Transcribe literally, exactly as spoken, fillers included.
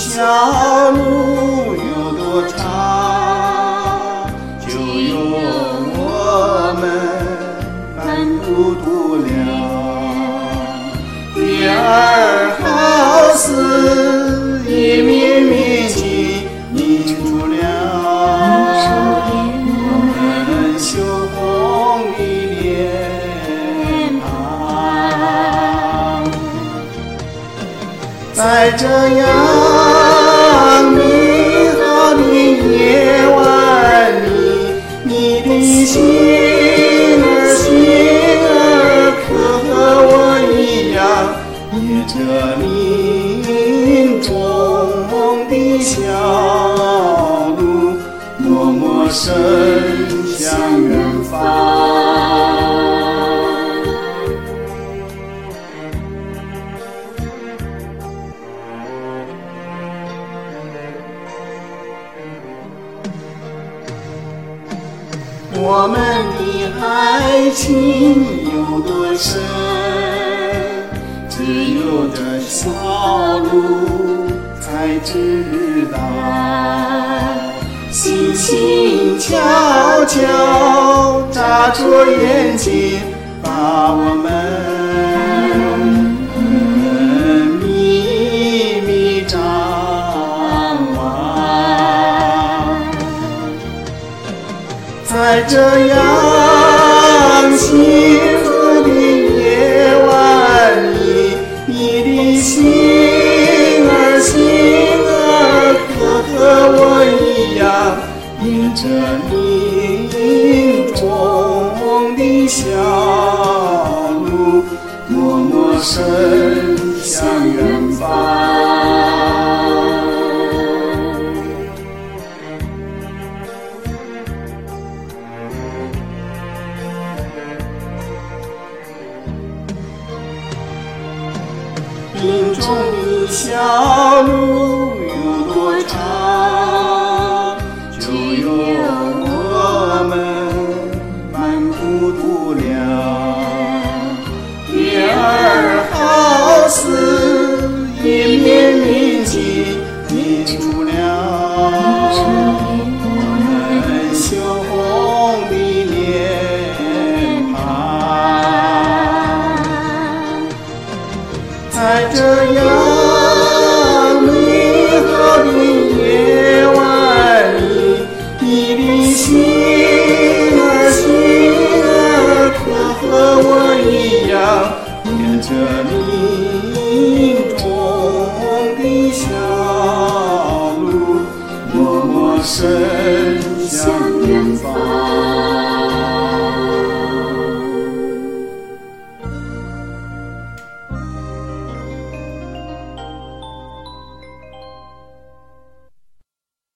小路有多长，就有我们漫步度量。第二好似一面面镜映出了我们羞红的脸庞。在这样美好的夜晚里，你的心儿心儿可和我一样，沿着林中的小路，默默伸向远方。我们的爱情有多深，只有这小路才知道。星星悄悄眨着眼睛，把我们秘密张望。在这样幸福的夜晚里，你的心儿心儿可和我一样，沿着林中的小路，默默伸向远方。林中的小路有多长，就有我们漫步度量。月儿好似一面面镜映出了我们羞红的脸庞。在这样美好的夜晚里，你的心儿心儿可和我一样，沿着林中的小路，默默伸向